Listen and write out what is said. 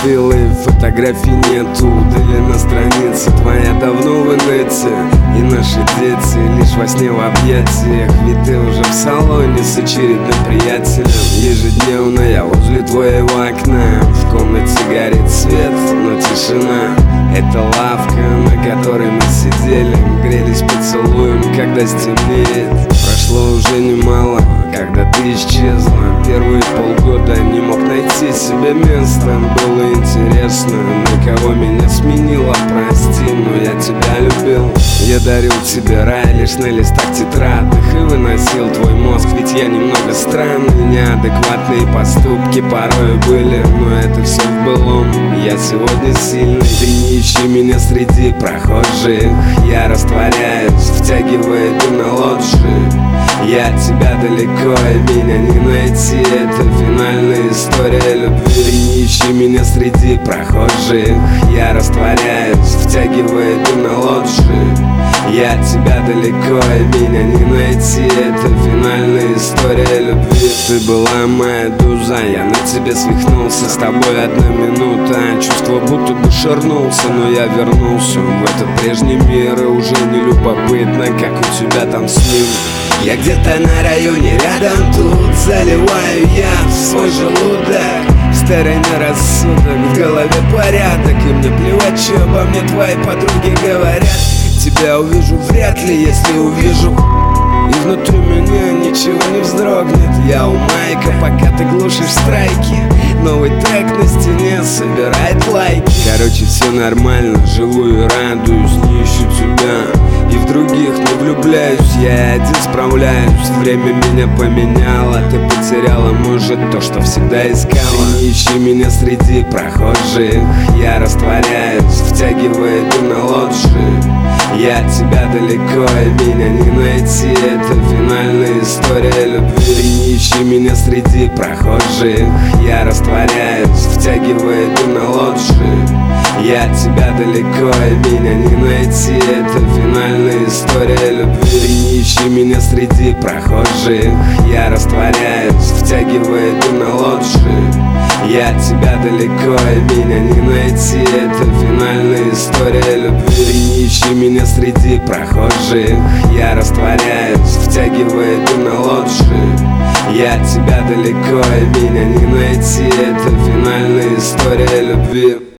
забил и фотографий нету. Удалена страница твоя давно в инете. И наши дети лишь во сне в объятиях. Ведь ты уже в салоне с очередным приятелем. Ежедневно я возле твоего окна. В комнате горит свет, но тишина. Это лавка, на которой мы сидели, грелись поцелуем, когда стемнеет. Прошло уже немало, когда ты исчезла. Первые полгода не мог найти себе места. Было интересно, на кого меня сменила. Прости, но я тебя любил. Я дарил тебе рай лишь на листах тетрадных и выносил твой мозг, ведь я немного странный. Неадекватные поступки порой были, но это все в былом. Я сегодня сильный. Ты не ищи меня среди прохожих. Я растворяюсь, втягивая дым на лоджии. Я от тебя далеко, и меня не найти. Это финальная история любви. Ты не ищи меня среди прохожих. Я растворяюсь, втягивая дым на лоджии. Я от тебя далеко, и меня не найти. Это финальная история любви. Ты была моя дуза, я на тебе свихнулся. С тобой одна минута, чувство будто бы ширнулся. Но я вернулся в этот прежний мир, и уже не любопытно, как у тебя там с ним. Я где-то на районе рядом тут заливаю я свой желудок. В стороне рассудок, в голове порядок. И мне плевать, что обо мне твои подруги говорят. Тебя увижу вряд ли, если увижу. И внутри меня ничего не вздрогнет. Я у майка, пока ты глушишь страйки. Новый трек на стене собирает лайки. Короче, все нормально, живу и радуюсь. Не ищу тебя и в других не влюбляюсь. Я один справляюсь. Время меня поменяло. Ты потеряла, может, то, что всегда искала. Ты не ищи меня среди прохожих. Я растворяюсь, втягивая дым на лоджии. Я от тебя далеко, и меня не найти. Это финальная история любви. Ты не ищи меня среди прохожих. Я растворяюсь, втягивая дым на лоджии. Я от тебя далеко, и меня не найти. Это финальная история любви. Ты не ищи меня среди прохожих. Я растворяюсь, втягивая дым на лоджии. Я от тебя далеко, и меня не найти. Это финальная история любви. Ты не ищи меня среди прохожих. Я растворяюсь, втягивая дым на лоджии. Я от тебя далеко, и меня не найти. Это финальная история любви.